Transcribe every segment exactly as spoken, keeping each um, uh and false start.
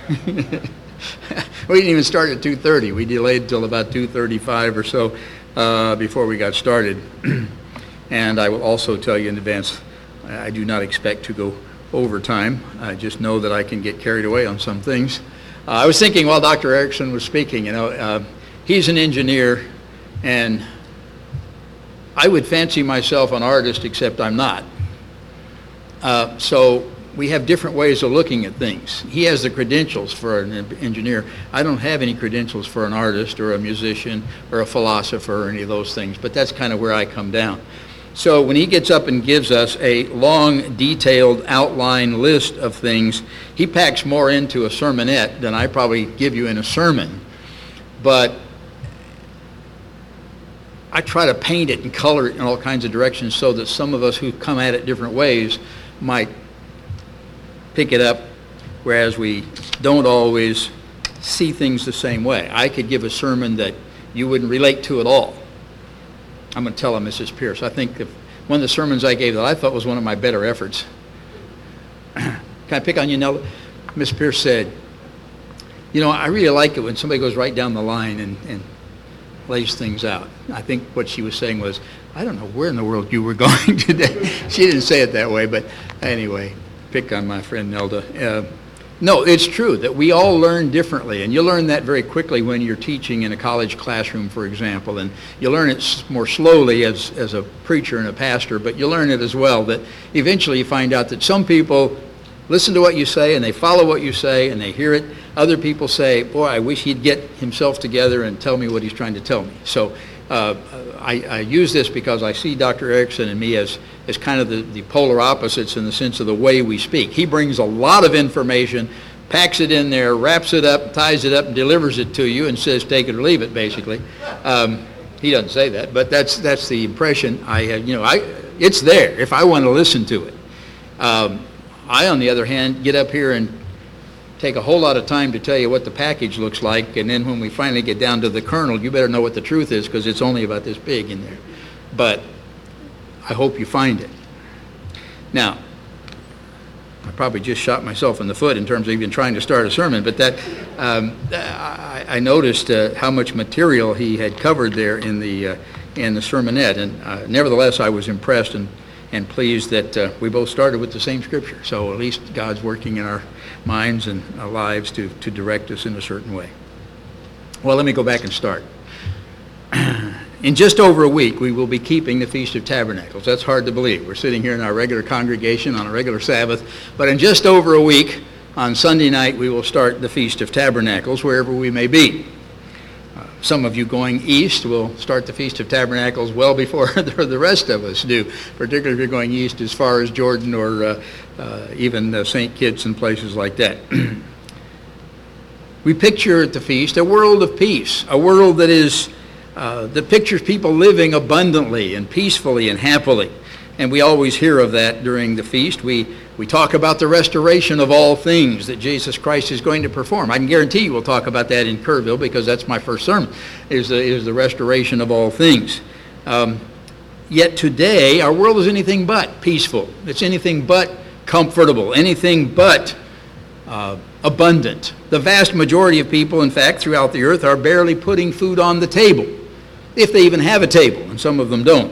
We didn't even start at two thirty. We delayed till about two thirty-five or so uh, before we got started. And I will also tell you in advance, I do not expect to go overtime. I just know that I can get carried away on some things. Uh, I was thinking while Doctor Erickson was speaking, you know, uh, he's an engineer, and I would fancy myself an artist, except I'm not. Uh, so we have different ways of looking at things. He has the credentials for an engineer. I don't have any credentials for an artist or a musician or a philosopher or any of those things, but that's kind of where I come down. So when he gets up and gives us a long, detailed outline list of things, he packs more into a sermonette than I probably give you in a sermon. But I try to paint it and color it in all kinds of directions so that some of us who come at it different ways might pick it up, whereas we don't always see things the same way. I could give a sermon that you wouldn't relate to at all. I'm going to tell Missus Pierce. I think if one of the sermons I gave that I thought was one of my better efforts. Can I pick on you, Nelda? Miss Pierce said, you know, I really like it when somebody goes right down the line and, and lays things out. I think what she was saying was, I don't know where in the world you were going today. She didn't say it that way, but anyway, pick on my friend Nelda. Uh, No, it's true that we all learn differently, and you learn that very quickly when you're teaching in a college classroom, for example, and you learn it more slowly as, as a preacher and a pastor, but you learn it as well that eventually you find out that some people listen to what you say and they follow what you say and they hear it. Other people say, boy, I wish he'd get himself together and tell me what he's trying to tell me. So uh, I, I use this because I see Doctor Erickson and me as is kind of the, the polar opposites in the sense of the way we speak. He brings a lot of information, packs it in there, wraps it up, ties it up, and delivers it to you and says, take it or leave it, basically. Um, he doesn't say that, but that's that's the impression I have. You know, I it's there if I want to listen to it. Um, I, on the other hand, get up here and take a whole lot of time to tell you what the package looks like, and then when we finally get down to the kernel, you better know what the truth is because it's only about this big in there. But I hope you find it. Now, I probably just shot myself in the foot in terms of even trying to start a sermon, but that um, I, I noticed uh, how much material he had covered there in the uh, in the sermonette, and uh, nevertheless, I was impressed and and pleased that uh, we both started with the same scripture. So at least God's working in our minds and our lives to to direct us in a certain way. Well, let me go back and start. In just over a week, we will be keeping the Feast of Tabernacles. That's hard to believe. We're sitting here in our regular congregation on a regular Sabbath, but in just over a week, on Sunday night, we will start the Feast of Tabernacles, wherever we may be. Uh, some of you going east will start the Feast of Tabernacles well before the rest of us do, particularly if you're going east as far as Jordan or uh, uh, even uh, Saint Kitts and places like that. We picture at the feast a world of peace, a world that is Uh, that pictures people living abundantly and peacefully and happily. And we always hear of that during the feast. We we talk about the restoration of all things that Jesus Christ is going to perform. I can guarantee you we'll talk about that in Kerrville because that's my first sermon, is the, is the restoration of all things. Um, yet today, our world is anything but peaceful. It's anything but comfortable, anything but uh, abundant. The vast majority of people, in fact, throughout the earth are barely putting food on the table, if they even have a table, and some of them don't.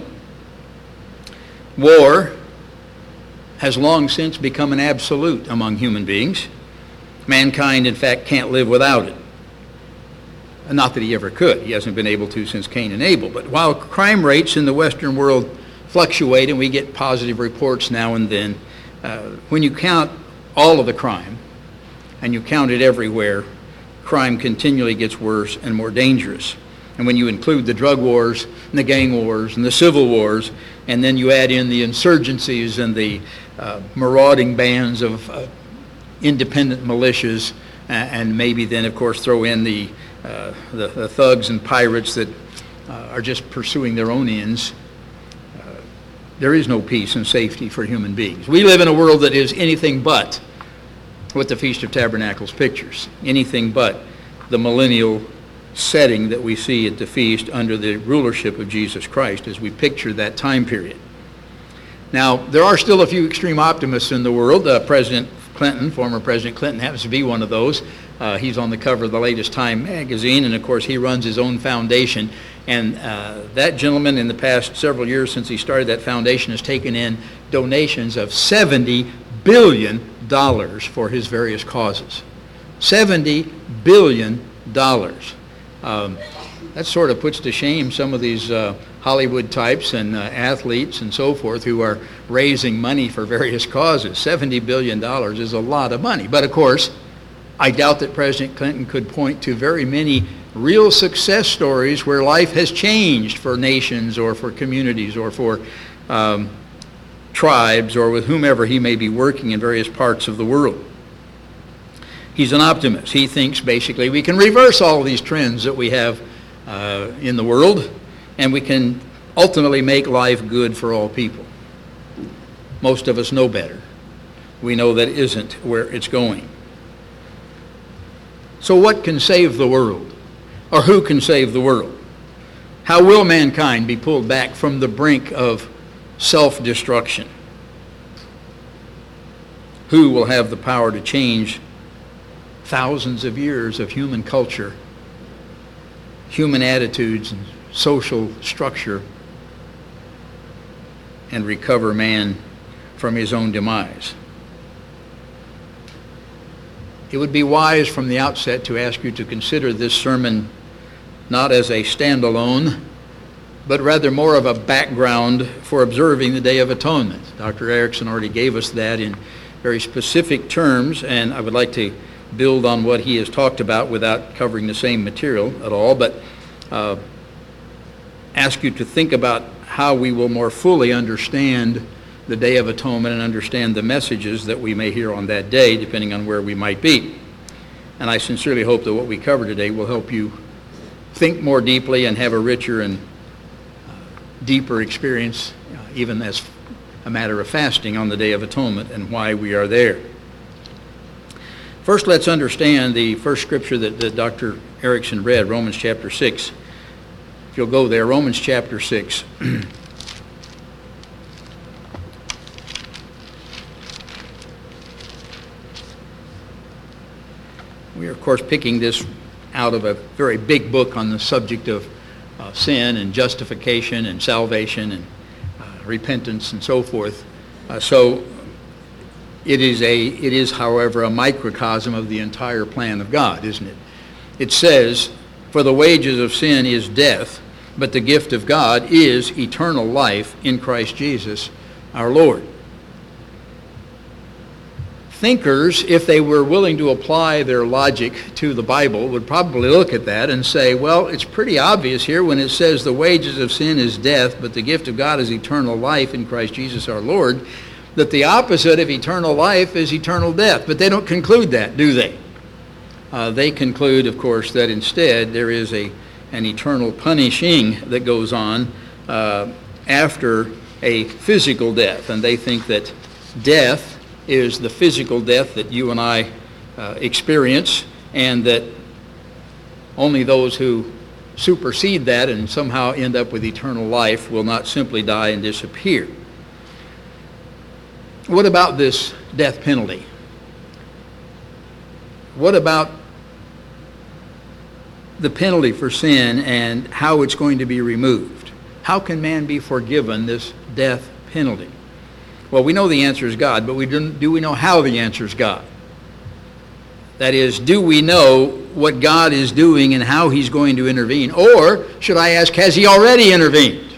War has long since become an absolute among human beings. Mankind, in fact, can't live without it. Not that he ever could. He hasn't been able to since Cain and Abel. But while crime rates in the Western world fluctuate, and we get positive reports now and then, uh, when you count all of the crime, and you count it everywhere, crime continually gets worse and more dangerous. And when you include the drug wars and the gang wars and the civil wars, and then you add in the insurgencies and the uh, marauding bands of uh, independent militias, uh, and maybe then, of course, throw in the, uh, the, the thugs and pirates that uh, are just pursuing their own ends, uh, there is no peace and safety for human beings. We live in a world that is anything but what the Feast of Tabernacles pictures, anything but the millennial setting that we see at the feast under the rulership of Jesus Christ as we picture that time period. Now, there are still a few extreme optimists in the world. Uh, President Clinton, former President Clinton, happens to be one of those. Uh, he's on the cover of the latest Time magazine, and of course he runs his own foundation. And uh, that gentleman, in the past several years since he started that foundation, has taken in donations of seventy billion dollars for his various causes. seventy billion dollars. Um, that sort of puts to shame some of these uh, Hollywood types and uh, athletes and so forth who are raising money for various causes. seventy billion dollars is a lot of money. But of course, I doubt that President Clinton could point to very many real success stories where life has changed for nations or for communities or for um, tribes or with whomever he may be working in various parts of the world. He's an optimist. He thinks basically we can reverse all of these trends that we have uh, in the world, and we can ultimately make life good for all people. Most of us know better. We know that isn't where it's going. So what can save the world? Or who can save the world? How will mankind be pulled back from the brink of self-destruction? Who will have the power to change thousands of years of human culture, human attitudes, and social structure, and recover man from his own demise? It would be wise from the outset to ask you to consider this sermon not as a standalone, but rather more of a background for observing the Day of Atonement. Doctor Erickson already gave us that in very specific terms, and I would like to build on what he has talked about without covering the same material at all, but uh, ask you to think about how we will more fully understand the Day of Atonement and understand the messages that we may hear on that day, depending on where we might be. And I sincerely hope that what we cover today will help you think more deeply and have a richer and uh, deeper experience, uh, even as a matter of fasting on the Day of Atonement and why we are there. First, let's understand the first scripture that, that Doctor Erickson read, Romans chapter six. If you'll go there, Romans chapter six. We are, of course, picking this out of a very big book on the subject of uh, sin and justification and salvation and uh, repentance and so forth. Uh, so it is, a, it is, however, a microcosm of the entire plan of God, isn't it? It says, "For the wages of sin is death, but the gift of God is eternal life in Christ Jesus our Lord." Thinkers, if they were willing to apply their logic to the Bible, would probably look at that and say, well, it's pretty obvious here when it says the wages of sin is death, but the gift of God is eternal life in Christ Jesus our Lord, that the opposite of eternal life is eternal death. But they don't conclude that, do they? Uh, they conclude, of course, that instead there is a an eternal punishing that goes on uh, after a physical death. And they think that death is the physical death that you and I uh, experience, and that only those who supersede that and somehow end up with eternal life will not simply die and disappear. What about this death penalty? What about the penalty for sin and how it's going to be removed? How can man be forgiven this death penalty? Well, we know the answer is God, but we do, do we know how the answer is God? That is, do we know what God is doing and how he's going to intervene? Or, should I ask, has he already intervened?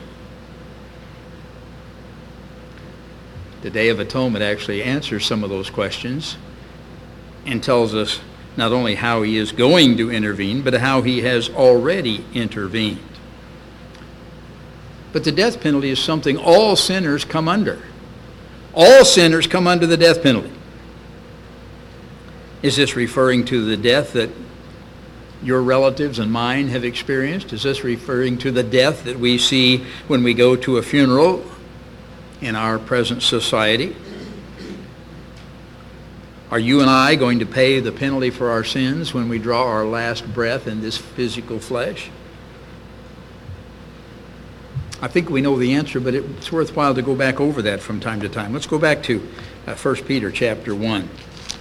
The Day of Atonement actually answers some of those questions and tells us not only how he is going to intervene, but how he has already intervened. But the death penalty is something all sinners come under. All sinners come under the death penalty. Is this referring to the death that your relatives and mine have experienced? Is this referring to the death that we see when we go to a funeral in our present society? Are you and I going to pay the penalty for our sins when we draw our last breath in this physical flesh? I think we know the answer, but it's worthwhile to go back over that from time to time. Let's go back to uh, First Peter chapter one.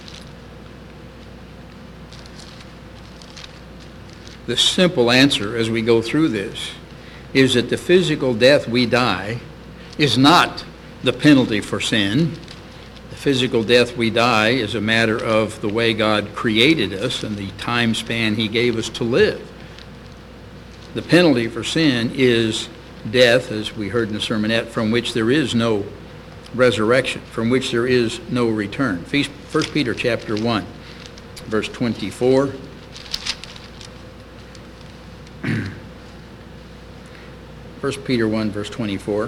the simple answer as we go through this is that the physical death we die is not the penalty for sin. The physical death we die is a matter of the way God created us and the time span he gave us to live. The penalty for sin is death, as we heard in the sermonette, from which there is no resurrection, from which there is no return. First Peter chapter one, verse twenty-four. First Peter one, verse twenty-four.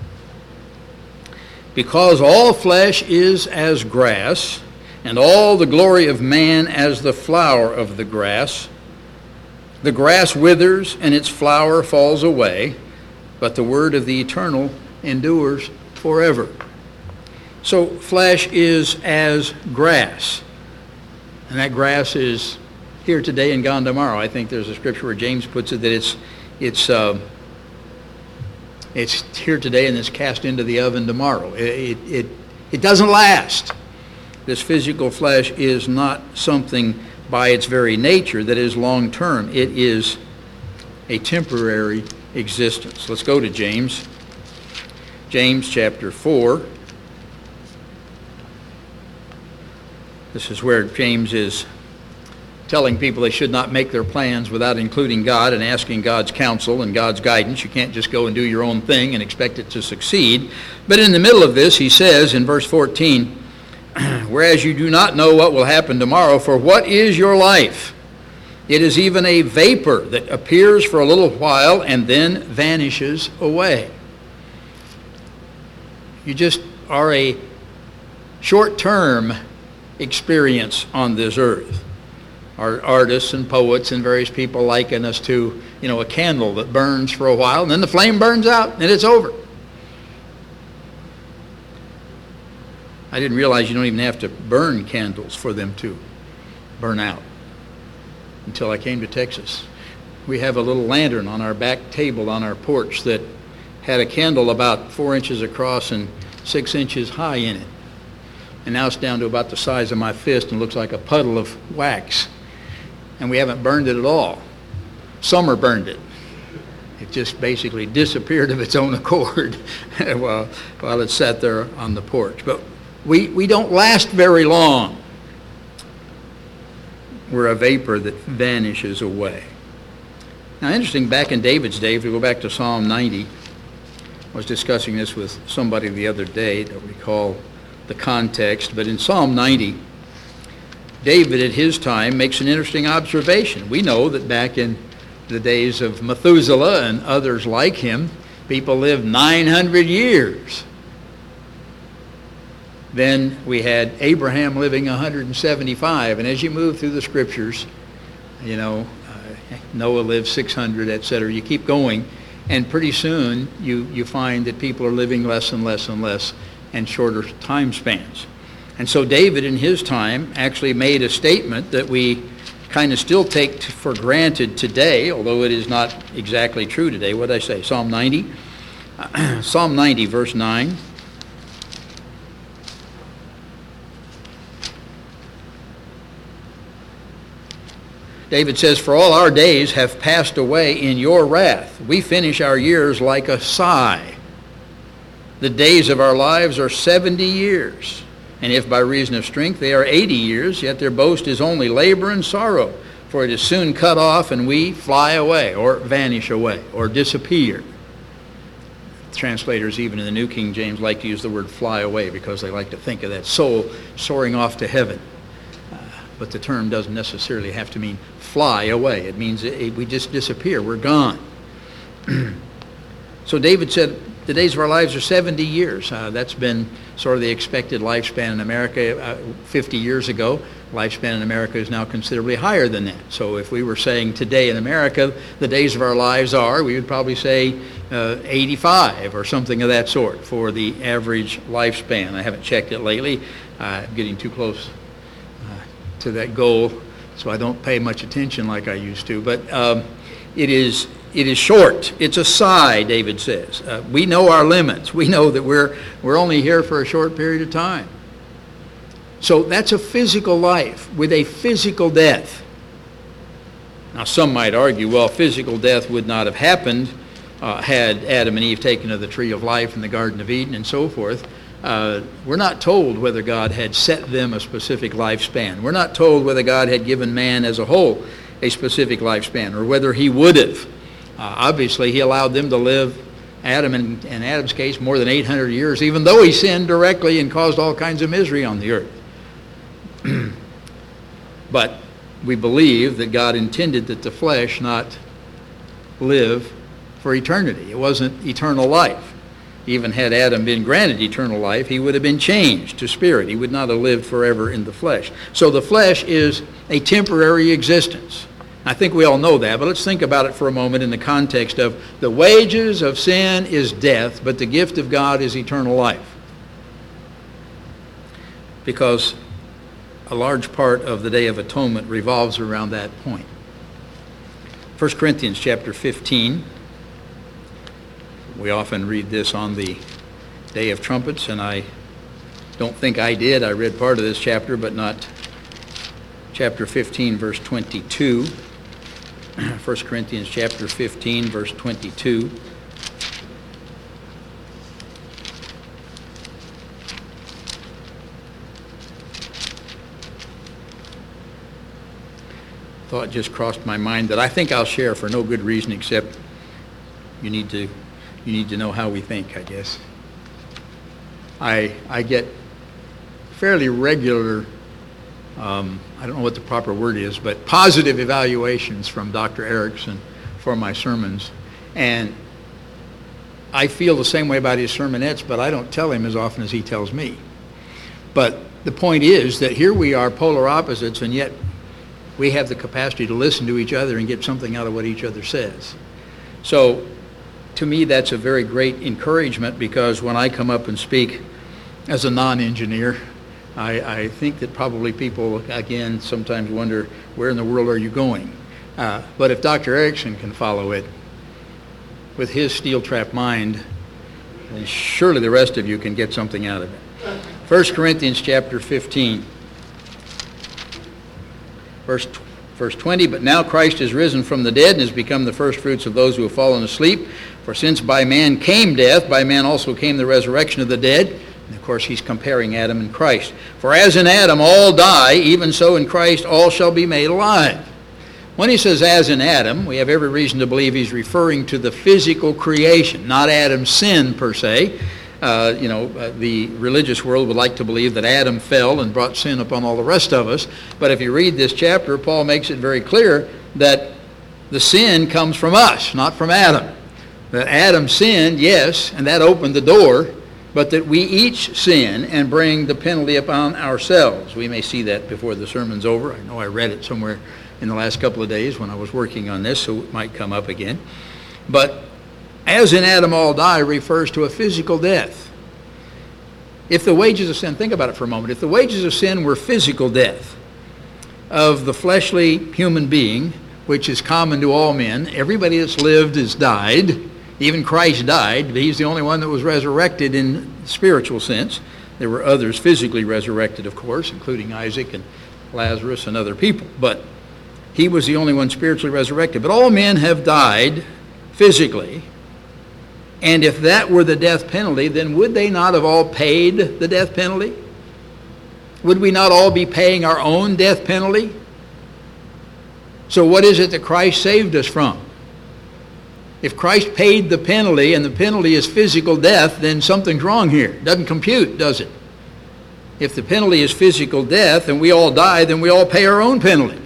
Because all flesh is as grass, and all the glory of man as the flower of the grass. The grass withers, and its flower falls away, but the word of the Eternal endures forever. So flesh is as grass, and that grass is here today and gone tomorrow. I think there's a scripture where James puts it that it's it's uh, it's here today and it's cast into the oven tomorrow. It, it it it doesn't last. This physical flesh is not something by its very nature that is long term. It is a temporary existence. Let's go to James. James chapter four. This is where James is telling people they should not make their plans without including God and asking God's counsel and God's guidance. You can't just go and do your own thing and expect it to succeed. But in the middle of this, he says in verse fourteen, whereas you do not know what will happen tomorrow, for what is your life? It is even a vapor that appears for a little while and then vanishes away. You just are a short-term experience on this earth. Our artists and poets and various people liken us to, you know, a candle that burns for a while and then the flame burns out and it's over. I didn't realize you don't even have to burn candles for them to burn out until I came to Texas. We have a little lantern on our back table on our porch that had a candle about four inches across and six inches high in it. And now it's down to about the size of my fist and looks like a puddle of wax. And we haven't burned it at all. Summer burned it. It just basically disappeared of its own accord while, while it sat there on the porch. But we, we don't last very long. We're a vapor that vanishes away. Now, interesting, back in David's day, if we go back to Psalm ninety, I was discussing this with somebody the other day, don't recall the context, but in Psalm ninety, David at his time makes an interesting observation. We know that back in the days of Methuselah and others like him, people lived nine hundred years. Then we had Abraham living one hundred seventy-five, and as you move through the scriptures, you know, uh, Noah lived six hundred, et cetera. You keep going, and pretty soon you, you find that people are living less and less and less and shorter time spans. And so David in his time actually made a statement that we kind of still take for granted today, although it is not exactly true today. What did I say? Psalm ninety? Psalm ninety, verse nine. David says, for all our days have passed away in your wrath. We finish our years like a sigh. The days of our lives are seventy years. And if by reason of strength they are eighty years, yet their boast is only labor and sorrow. For it is soon cut off, and we fly away, or vanish away, or disappear. Translators, even in the New King James, like to use the word fly away because they like to think of that soul soaring off to heaven. Uh, but the term doesn't necessarily have to mean fly away. It means it, it, we just disappear. We're gone. So David said, the days of our lives are seventy years. Uh, that's been sort of the expected lifespan in America uh, fifty years ago. Lifespan in America is now considerably higher than that. So if we were saying today in America, the days of our lives are, we would probably say uh, eighty-five or something of that sort for the average lifespan. I haven't checked it lately. Uh, I'm getting too close uh, to that goal, so I don't pay much attention like I used to. But um, it is it is short. It's a sigh, David says. Uh, we know our limits. We know that we're we're only here for a short period of time. So that's a physical life with a physical death. Now, some might argue, well, physical death would not have happened uh, had Adam and Eve taken of the tree of life in the Garden of Eden and so forth. Uh, we're not told whether God had set them a specific lifespan. We're not told whether God had given man as a whole a specific lifespan, or whether he would have. Uh, obviously, he allowed them to live, Adam in, in Adam's case, more than eight hundred years, even though he sinned directly and caused all kinds of misery on the earth. But we believe that God intended that the flesh not live for eternity. It wasn't eternal life. Even had Adam been granted eternal life, he would have been changed to spirit. He would not have lived forever in the flesh. So the flesh is a temporary existence. I think we all know that, but let's think about it for a moment in the context of the wages of sin is death, but the gift of God is eternal life. Because a large part of the Day of Atonement revolves around that point. First Corinthians chapter fifteen. We often read this on the Day of Trumpets, and I don't think I did. I read part of this chapter, but not chapter fifteen, verse twenty-two. First Corinthians chapter fifteen, verse twenty-two. Thought just crossed my mind that I think I'll share for no good reason except you need to you need to know how we think, I guess. I I get fairly regular, um, I don't know what the proper word is, but positive evaluations from Doctor Erickson for my sermons. And I feel the same way about his sermonettes, but I don't tell him as often as he tells me. But the point is that here we are, polar opposites, and yet we have the capacity to listen to each other and get something out of what each other says. So to me, that's a very great encouragement, because when I come up and speak as a non-engineer, I, I think that probably people, again, sometimes wonder, where in the world are you going? Uh, but if Doctor Erickson can follow it with his steel-trap mind, then surely the rest of you can get something out of it. First Corinthians chapter fifteen. Verse, verse twenty, but now Christ is risen from the dead and has become the first fruits of those who have fallen asleep. For since by man came death, by man also came the resurrection of the dead. And of course, he's comparing Adam and Christ. For as in Adam all die, even so in Christ all shall be made alive. When he says as in Adam, we have every reason to believe he's referring to the physical creation, not Adam's sin per se. Uh, you know, uh, the religious world would like to believe that Adam fell and brought sin upon all the rest of us. But if you read this chapter, Paul makes it very clear that the sin comes from us, not from Adam. That Adam sinned, yes, and that opened the door, but that we each sin and bring the penalty upon ourselves. We may see that before the sermon's over. I know I read it somewhere in the last couple of days when I was working on this, so it might come up again. But as in Adam all die refers to a physical death. If the wages of sin, think about it for a moment, if the wages of sin were physical death of the fleshly human being, which is common to all men, everybody that's lived has died, even Christ died, but he's the only one that was resurrected in spiritual sense. There were others physically resurrected, of course, including Isaac and Lazarus and other people, but he was the only one spiritually resurrected. But all men have died physically. And if that were the death penalty, then would they not have all paid the death penalty? Would we not all be paying our own death penalty? So what is it that Christ saved us from? If Christ paid the penalty and the penalty is physical death, then something's wrong here. It doesn't compute, does it? If the penalty is physical death and we all die, then we all pay our own penalty.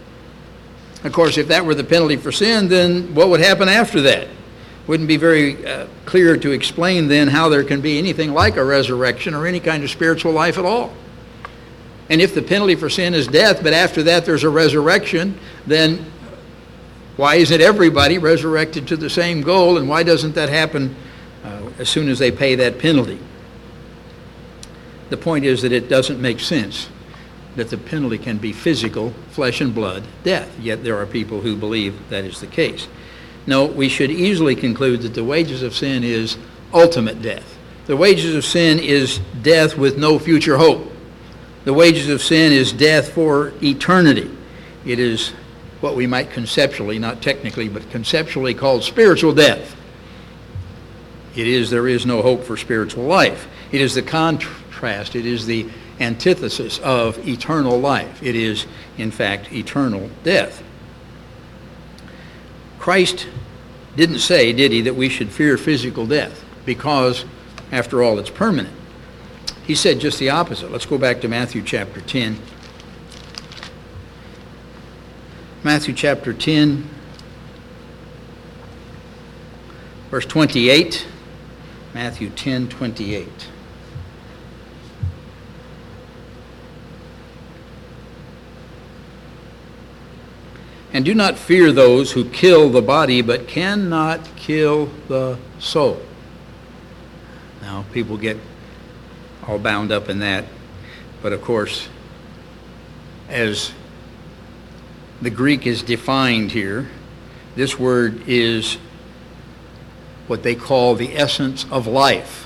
Of course, if that were the penalty for sin, then what would happen after that? Wouldn't be very uh, clear to explain then how there can be anything like a resurrection or any kind of spiritual life at all. And if the penalty for sin is death, but after that there's a resurrection, then why isn't everybody resurrected to the same goal, and why doesn't that happen uh, as soon as they pay that penalty? The point is that it doesn't make sense that the penalty can be physical, flesh and blood, death. Yet there are people who believe that is the case. No, we should easily conclude that the wages of sin is ultimate death. The wages of sin is death with no future hope. The wages of sin is death for eternity. It is what we might conceptually, not technically, but conceptually call spiritual death. It is, there is no hope for spiritual life. It is the contrast, it is the antithesis of eternal life. It is, in fact, eternal death. Christ didn't say, did he, that we should fear physical death because, after all, it's permanent. He said just the opposite. Let's go back to Matthew chapter ten. Matthew chapter ten, verse twenty-eight. Matthew ten, twenty-eight. And do not fear those who kill the body, but cannot kill the soul. Now, people get all bound up in that. But of course, as the Greek is defined here, this word is what they call the essence of life.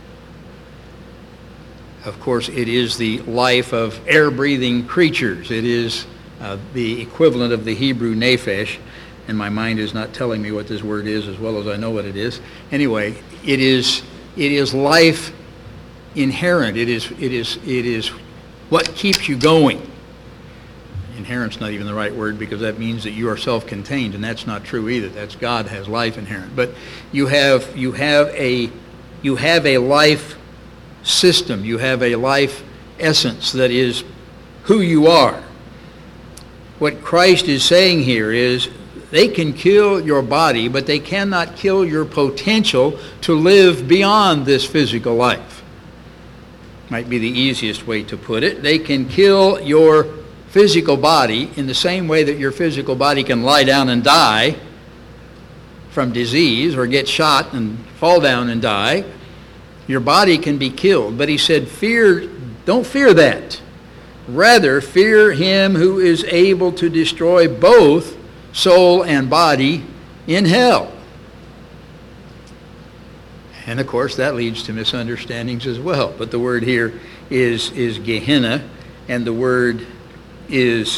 Of course, it is the life of air-breathing creatures. It is uh, the equivalent of the Hebrew nephesh, and my mind is not telling me what this word is as well as I know what it is. Anyway, it is it is life inherent. It is it is it is what keeps you going. Inherent's not even the right word, because that means that you are self-contained, and that's not true either. That's God has life inherent. But you have you have a you have a life system. You have a life essence that is who you are. What Christ is saying here is they can kill your body, but they cannot kill your potential to live beyond this physical life. Might be the easiest way to put it. They can kill your physical body in the same way that your physical body can lie down and die from disease or get shot and fall down and die. Your body can be killed. But he said, fear, don't fear that. Rather, fear him who is able to destroy both soul and body in hell. And of course, that leads to misunderstandings as well. But the word here is, is Gehenna, and the word is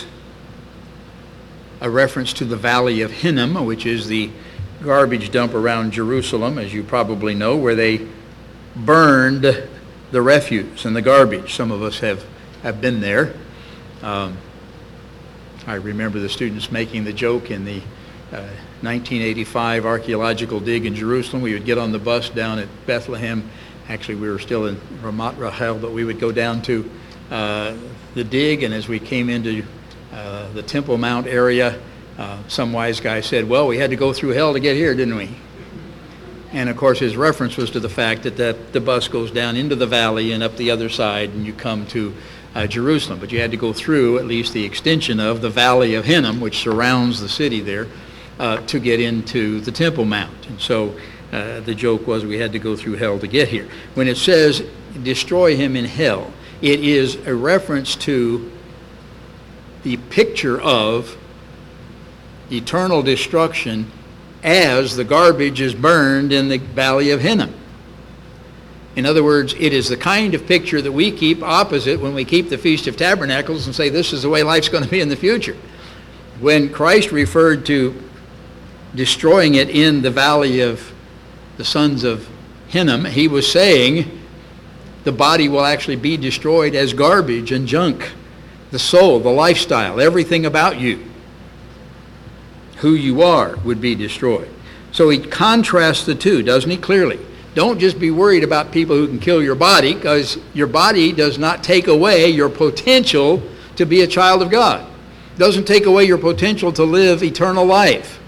a reference to the Valley of Hinnom, which is the garbage dump around Jerusalem, as you probably know, where they burned the refuse and the garbage. Some of us have, have been there. Um, I remember the students making the joke in the uh, nineteen eighty-five archaeological dig in Jerusalem. We would get on the bus down at Bethlehem. Actually, we were still in Ramat Rahel, but we would go down to uh, the dig, and as we came into uh, the Temple Mount area, uh, some wise guy said, well, we had to go through hell to get here, didn't we? And of course, his reference was to the fact that the, the bus goes down into the valley and up the other side, and you come to uh, Jerusalem. But you had to go through at least the extension of the Valley of Hinnom, which surrounds the city there, uh, to get into the Temple Mount. And so uh, the joke was we had to go through hell to get here. When it says, destroy him in hell, it is a reference to the picture of eternal destruction as the garbage is burned in the Valley of Hinnom. In other words, it is the kind of picture that we keep opposite when we keep the Feast of Tabernacles and say this is the way life's going to be in the future. When Christ referred to destroying it in the Valley of the sons of Hinnom, he was saying the body will actually be destroyed as garbage and junk. The soul, the lifestyle, everything about you, who you are, would be destroyed. So he contrasts the two, doesn't he, clearly? Don't just be worried about people who can kill your body, because your body does not take away your potential to be a child of God. It doesn't take away your potential to live eternal life.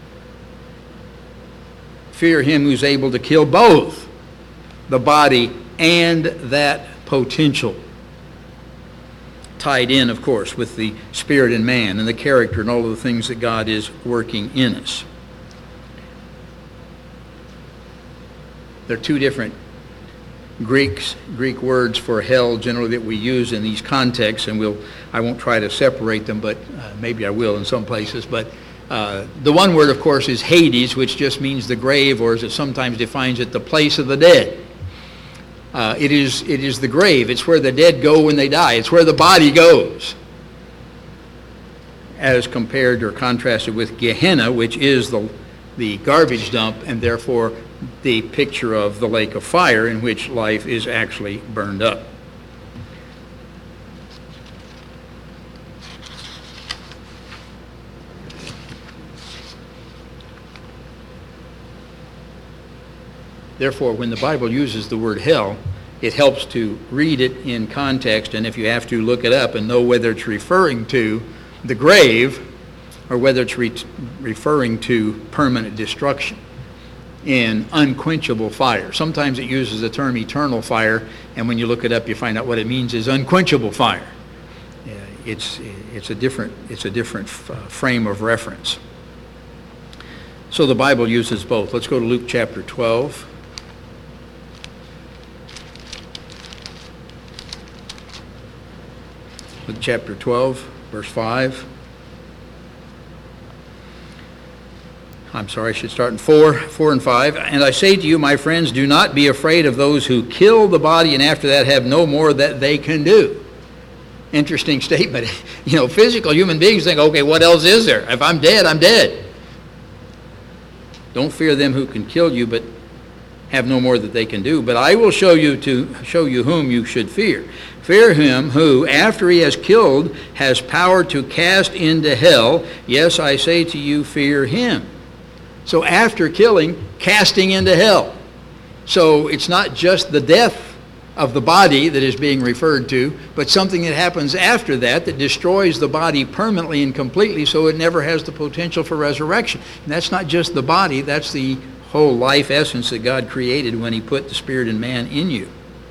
Fear him who's able to kill both the body and that potential. Tied in, of course, with the spirit in man and the character and all of the things that God is working in us. There are two different Greeks, Greek words for hell generally that we use in these contexts, and we'll, I won't try to separate them, but uh, maybe I will in some places. But uh, the one word, of course, is Hades, which just means the grave, or as it sometimes defines it, the place of the dead. Uh, it is it is the grave. It's where the dead go when they die. It's where the body goes. as compared or contrasted with Gehenna, which is the, the garbage dump, and therefore the picture of the lake of fire in which life is actually burned up. Therefore, when the Bible uses the word hell, it helps to read it in context, and if you have to, look it up and know whether it's referring to the grave or whether it's re- referring to permanent destruction in unquenchable fire. Sometimes it uses the term eternal fire, and when you look it up, you find out what it means is unquenchable fire. Uh, it's, it's a different, it's a different f- uh, frame of reference. So the Bible uses both. Let's go to Luke chapter twelve. Luke chapter twelve, verse five. I'm sorry, I should start in four, four and five. And I say to you, my friends, do not be afraid of those who kill the body and after that have no more that they can do. Interesting statement. You know, physical human beings think, okay, what else is there? If I'm dead, I'm dead. Don't fear them who can kill you, but have no more that they can do. But I will show you to show you whom you should fear. Fear him who, after he has killed, has power to cast into hell. Yes, I say to you, fear him. So after killing, casting into hell. So it's not just the death of the body that is being referred to, but something that happens after that that destroys the body permanently and completely, so it never has the potential for resurrection. And that's not just the body, that's the whole life essence that God created when he put the spirit in man in you.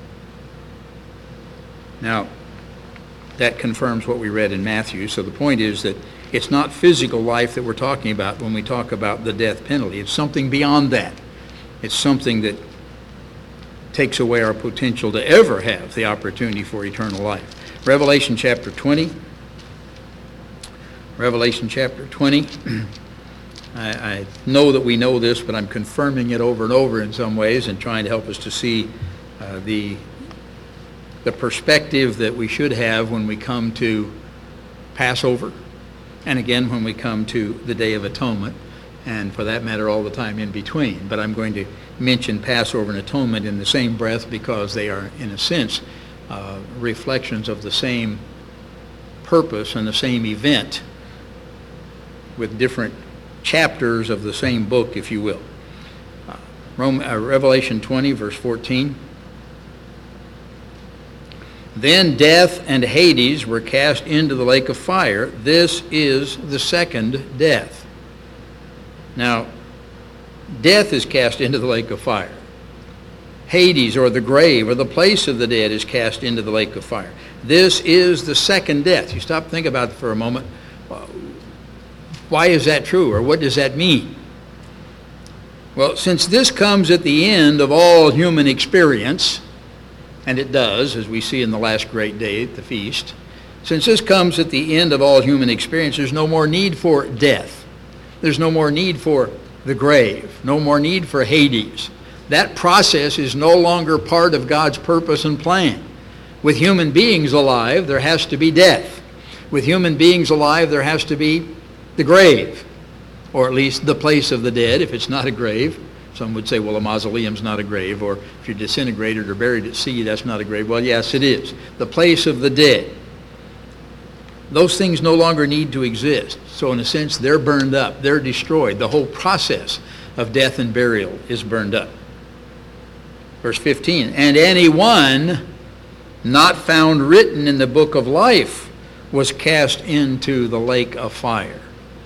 Now, that confirms what we read in Matthew. So the point is that it's not physical life that we're talking about when we talk about the death penalty. It's something beyond that. It's something that takes away our potential to ever have the opportunity for eternal life. Revelation chapter twenty. Revelation chapter twenty. I, I know that we know this, but I'm confirming it over and over in some ways and trying to help us to see uh, the the perspective that we should have when we come to Passover, and again when we come to the Day of Atonement, and for that matter all the time in between. But I'm going to mention Passover and Atonement in the same breath because they are, in a sense, uh, reflections of the same purpose and the same event with different chapters of the same book, if you will. Uh, Rome, uh, Revelation twenty, verse fourteen. Then death and Hades were cast into the lake of fire. This is the second death. Now, death is cast into the lake of fire. Hades, or the grave, or the place of the dead, is cast into the lake of fire. This is the second death. You stop and think about it for a moment. Why is that true, or what does that mean? Well, since this comes at the end of all human experience, and it does, as we see in the last great day at the feast, since this comes at the end of all human experience, there's no more need for death. There's no more need for the grave, no more need for Hades. That process is no longer part of God's purpose and plan. With human beings alive, there has to be death. With human beings alive, there has to be the grave, or at least the place of the dead, if it's not a grave. Some would say, well, a mausoleum's not a grave, or if you're disintegrated or buried at sea, that's not a grave. Well, yes, it is. The place of the dead. Those things no longer need to exist. So in a sense, they're burned up. They're destroyed. The whole process of death and burial is burned up. Verse fifteen, and anyone not found written in the book of life was cast into the lake of fire.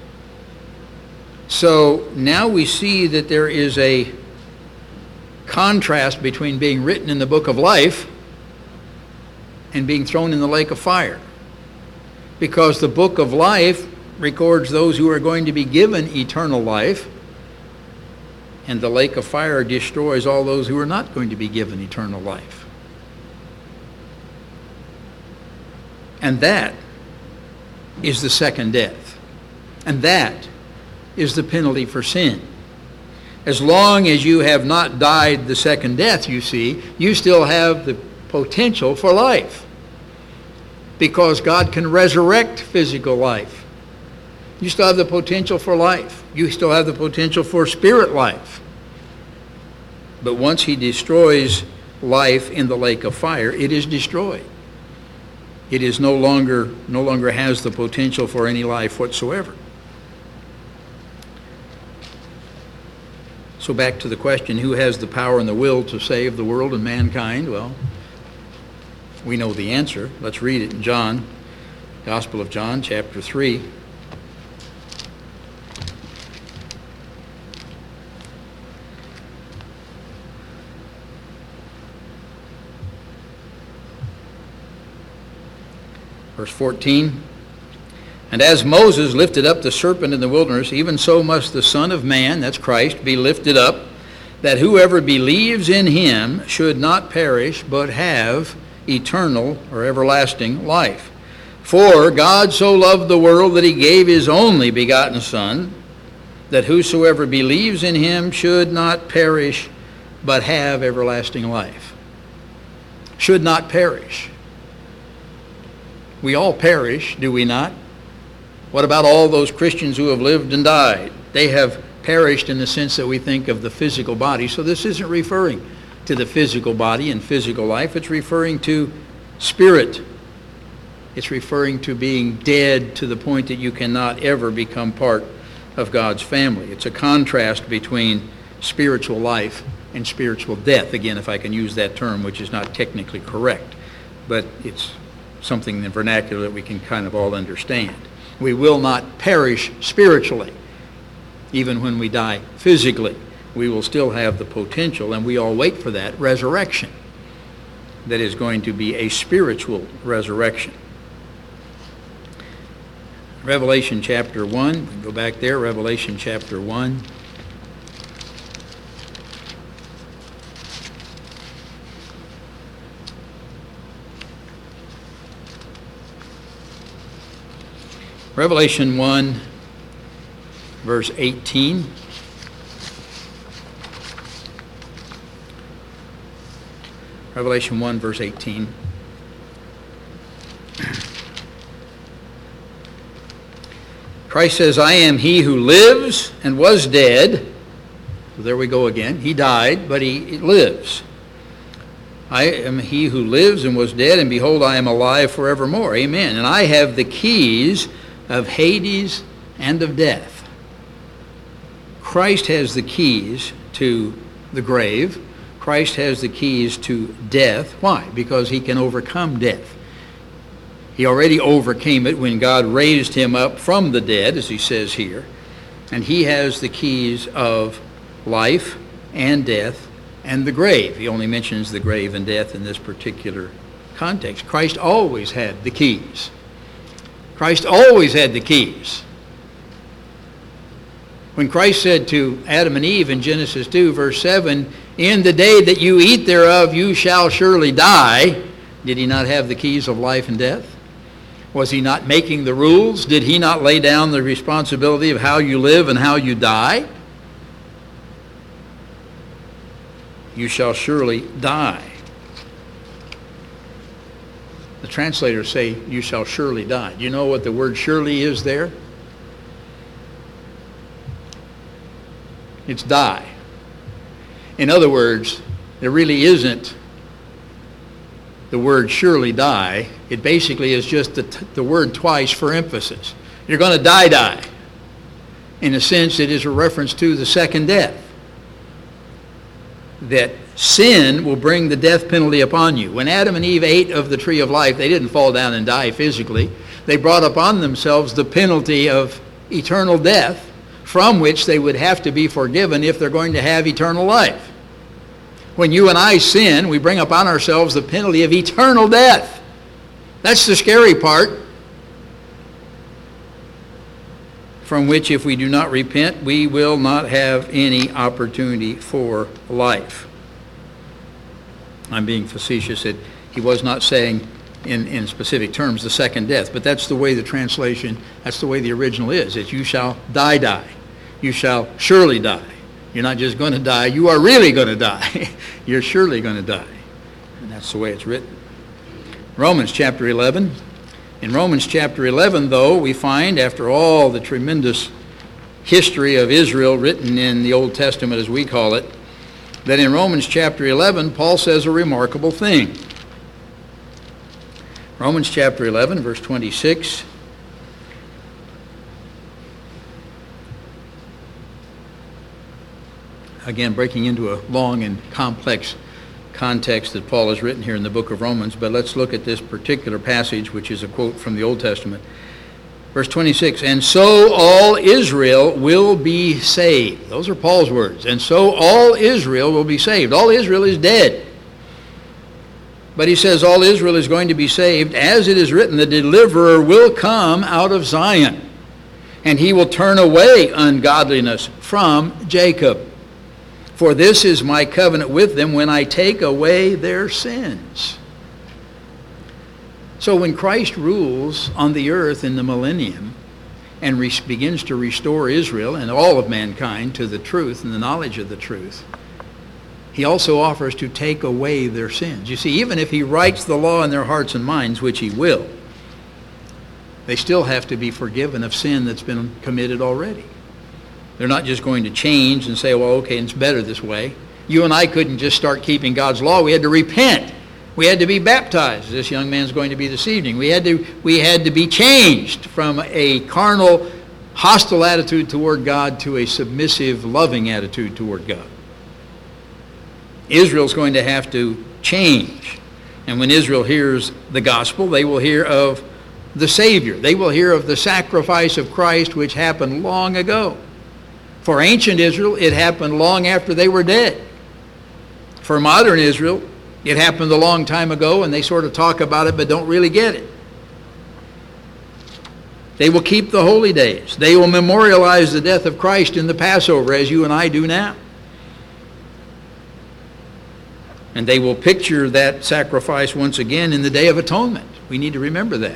So now we see that there is a contrast between being written in the book of life and being thrown in the lake of fire. Because the book of life records those who are going to be given eternal life, and the lake of fire destroys all those who are not going to be given eternal life. And that is the second death. And that is the penalty for sin. As long as you have not died the second death, you see, you still have the potential for life. Because God can resurrect physical life. You still have the potential for life. You still have the potential for spirit life. But once he destroys life in the lake of fire, it is destroyed. It is no longer, no longer has the potential for any life whatsoever. So back to the question, who has the power and the will to save the world and mankind? Well, we know the answer. Let's read it in John, Gospel of John, chapter three. Verse fourteen, and as Moses lifted up the serpent in the wilderness, even so must the Son of Man, that's Christ, be lifted up, that whoever believes in him should not perish, but have eternal or everlasting life. For God so loved the world that he gave his only begotten Son, that whosoever believes in him should not perish, but have everlasting life. Should not perish. We all perish, do we not? What about all those Christians who have lived and died? They have perished in the sense that we think of the physical body. So this isn't referring to the physical body and physical life. It's referring to spirit. It's referring to being dead to the point that you cannot ever become part of God's family. It's a contrast between spiritual life and spiritual death. Again, if I can use that term, which is not technically correct, but it's something in the vernacular that we can kind of all understand. We will not perish spiritually. Even when we die physically, we will still have the potential, and we all wait for that resurrection that is going to be a spiritual resurrection. Revelation chapter one, we can go back there, Revelation chapter one. Revelation one, verse eighteen. Revelation one, verse eighteen. Christ says, I am he who lives and was dead. So there we go again. He died, but he lives. I am he who lives and was dead, and behold, I am alive forevermore. Amen. And I have the keys of Hades and of death. Christ has the keys to the grave. Christ has the keys to death. Why? Because he can overcome death. He already overcame it when God raised him up from the dead, as he says here. And he has the keys of life and death and the grave. He only mentions the grave and death in this particular context. Christ always had the keys. Christ always had the keys. When Christ said to Adam and Eve in Genesis two, verse seven, in the day that you eat thereof, you shall surely die, did he not have the keys of life and death? Was he not making the rules? Did he not lay down the responsibility of how you live and how you die? You shall surely die. The translators say, you shall surely die. Do you know what the word surely is there? It's die. In other words, there really isn't the word surely die. It basically is just the, t- the word twice for emphasis. You're going to die, die. In a sense, it is a reference to the second death. That sin will bring the death penalty upon you. When Adam and Eve ate of the tree of life, they didn't fall down and die physically. They brought upon themselves the penalty of eternal death, from which they would have to be forgiven if they're going to have eternal life. When you and I sin, we bring upon ourselves the penalty of eternal death. That's the scary part, from which if we do not repent, we will not have any opportunity for life. I'm being facetious. That he was not saying in, in specific terms the second death, but that's the way the translation, that's the way the original is. It's you shall die, die. You shall surely die. You're not just going to die, you are really going to die. You're surely going to die. And that's the way it's written. Romans chapter eleven. In Romans chapter eleven, though, we find, after all the tremendous history of Israel written in the Old Testament, as we call it, that in Romans chapter eleven, Paul says a remarkable thing. Romans chapter eleven, verse twenty-six. Again, breaking into a long and complex context that Paul has written here in the book of Romans, but let's look at this particular passage, which is a quote from the Old Testament. Verse twenty-six, and so all Israel will be saved. Those are Paul's words. And so all Israel will be saved. All Israel is dead. But he says all Israel is going to be saved. As it is written, the deliverer will come out of Zion, and he will turn away ungodliness from Jacob. For this is my covenant with them when I take away their sins. So when Christ rules on the earth in the millennium and re- begins to restore Israel and all of mankind to the truth and the knowledge of the truth, he also offers to take away their sins. You see, even if he writes the law in their hearts and minds, which he will, they still have to be forgiven of sin that's been committed already. They're not just going to change and say, well, okay, it's better this way. You and I couldn't just start keeping God's law. We had to repent. We had to be baptized. This young man's going to be this evening. We had to, we had to be changed from a carnal, hostile attitude toward God to a submissive, loving attitude toward God. Israel's going to have to change. And when Israel hears the gospel, they will hear of the Savior. They will hear of the sacrifice of Christ, which happened long ago. For ancient Israel, it happened long after they were dead. For modern Israel, it happened a long time ago, and they sort of talk about it but don't really get it. They will keep the holy days. They will memorialize the death of Christ in the Passover, as you and I do now. And they will picture that sacrifice once again in the Day of Atonement. We need to remember that.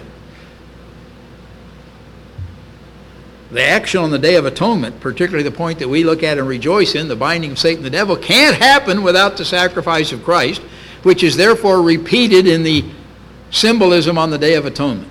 The action on the Day of Atonement, particularly the point that we look at and rejoice in, the binding of Satan and the devil, can't happen without the sacrifice of Christ, which is therefore repeated in the symbolism on the Day of Atonement.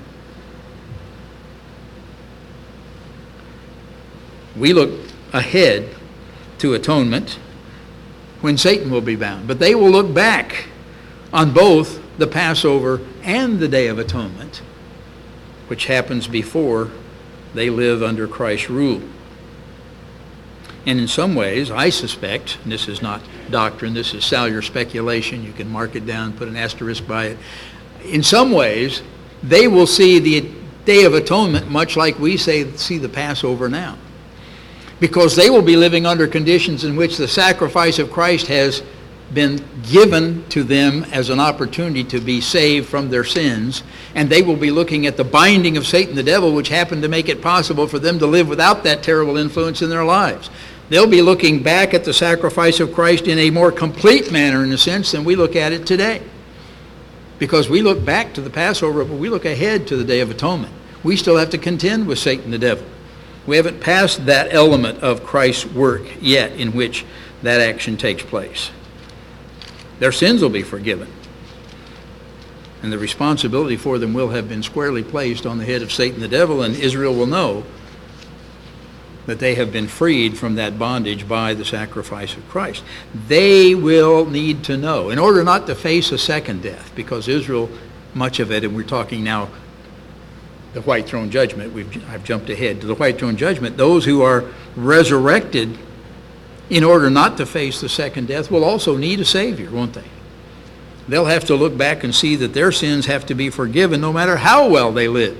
We look ahead to atonement when Satan will be bound, but they will look back on both the Passover and the Day of Atonement, which happens before they live under Christ's rule. And in some ways, I suspect, and this is not doctrine, this is cellular speculation, you can mark it down, put an asterisk by it. In some ways, they will see the Day of Atonement much like we say see the Passover now. Because they will be living under conditions in which the sacrifice of Christ has been given to them as an opportunity to be saved from their sins, and they will be looking at the binding of Satan the devil, which happened to make it possible for them to live without that terrible influence in their lives. They'll be looking back at the sacrifice of Christ in a more complete manner, in a sense, than we look at it today. Because we look back to the Passover, but we look ahead to the Day of Atonement. We still have to contend with Satan the devil. We haven't passed that element of Christ's work yet in which that action takes place. Their sins will be forgiven. And the responsibility for them will have been squarely placed on the head of Satan the devil, and Israel will know that they have been freed from that bondage by the sacrifice of Christ. They will need to know, in order not to face a second death, because Israel, much of it, and we're talking now the white throne judgment, we've, I've jumped ahead to the white throne judgment, those who are resurrected in order not to face the second death will also need a Savior, won't they? They'll have to look back and see that their sins have to be forgiven no matter how well they live.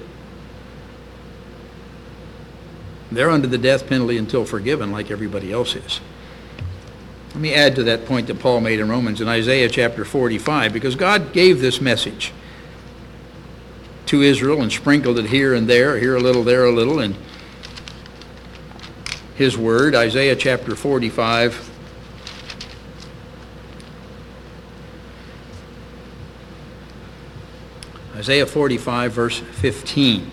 They're under the death penalty until forgiven like everybody else is. Let me add to that point that Paul made in Romans in Isaiah chapter forty-five, because God gave this message to Israel and sprinkled it here and there, here a little, there a little, and his word, Isaiah chapter forty-five. Isaiah forty-five, verse fifteen.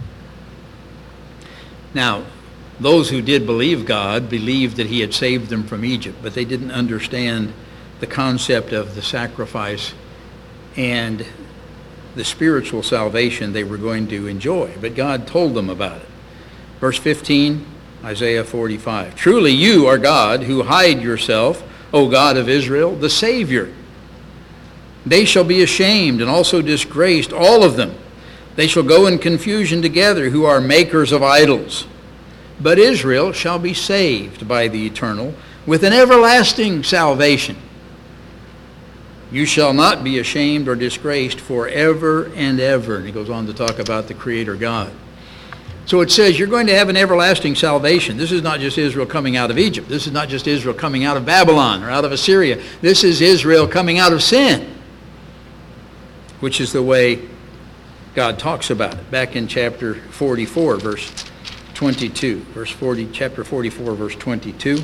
Now, those who did believe God believed that he had saved them from Egypt, but they didn't understand the concept of the sacrifice and the spiritual salvation they were going to enjoy. But God told them about it. Verse fifteen, Isaiah forty-five. Truly you are God who hide yourself, O God of Israel, the Savior. They shall be ashamed and also disgraced, all of them. They shall go in confusion together who are makers of idols. But Israel shall be saved by the Eternal with an everlasting salvation. You shall not be ashamed or disgraced forever and ever. And he goes on to talk about the Creator God. So it says you're going to have an everlasting salvation. This is not just Israel coming out of Egypt. This is not just Israel coming out of Babylon or out of Assyria. This is Israel coming out of sin, which is the way God talks about it. Back in chapter forty-four, verse twenty-two. Verse forty, chapter forty-four, verse twenty-two.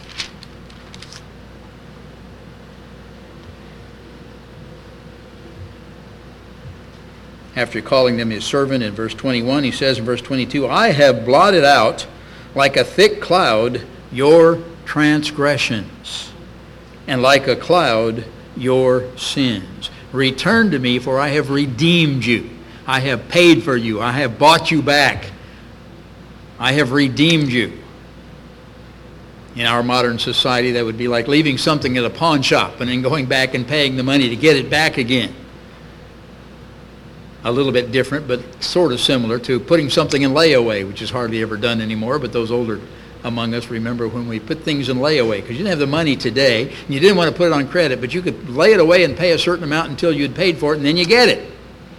After calling them his servant in verse twenty-one, he says in verse twenty-two, I have blotted out like a thick cloud your transgressions, and like a cloud your sins. Return to me, for I have redeemed you. I have paid for you. I have bought you back. I have redeemed you. In our modern society, that would be like leaving something at a pawn shop and then going back and paying the money to get it back again. A little bit different, but sort of similar to putting something in layaway, which is hardly ever done anymore, but those older among us remember when we put things in layaway, because you didn't have the money today, and you didn't want to put it on credit, but you could lay it away and pay a certain amount until you had paid for it, and then you get it.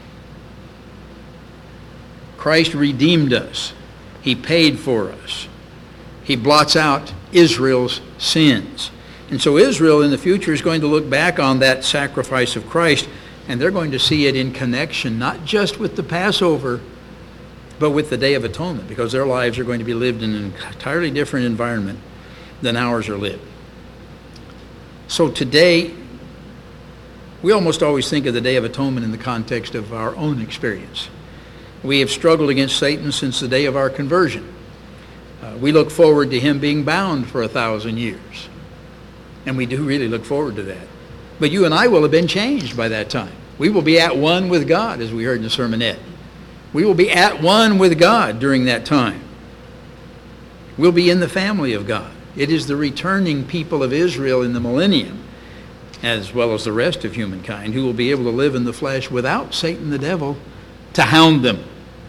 Christ redeemed us. He paid for us. He blots out Israel's sins. And so Israel in the future is going to look back on that sacrifice of Christ, and they're going to see it in connection, not just with the Passover, but with the Day of Atonement, because their lives are going to be lived in an entirely different environment than ours are lived. So today, we almost always think of the Day of Atonement in the context of our own experience. We have struggled against Satan since the day of our conversion. Uh, we look forward to him being bound for a thousand years. And we do really look forward to that. But you and I will have been changed by that time. We will be at one with God, as we heard in the sermonette. We will be at one with God during that time. We'll be in the family of God. It is the returning people of Israel in the millennium, as well as the rest of humankind, who will be able to live in the flesh without Satan the devil to hound them.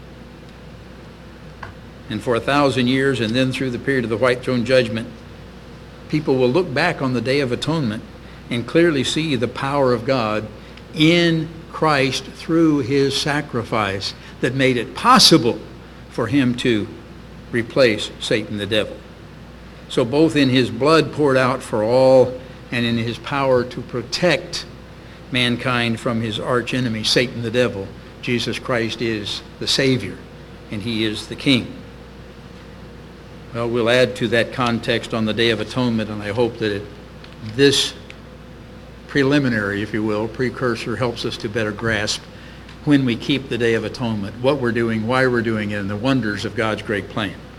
And for a thousand years, and then through the period of the white throne judgment, people will look back on the Day of Atonement and clearly see the power of God in Christ through his sacrifice that made it possible for him to replace Satan the devil. So both in his blood poured out for all and in his power to protect mankind from his arch enemy, Satan the devil, Jesus Christ is the Savior and he is the King. Well, we'll add to that context on the Day of Atonement, and I hope that it, this preliminary, if you will, precursor helps us to better grasp when we keep the Day of Atonement, what we're doing, why we're doing it, and the wonders of God's great plan.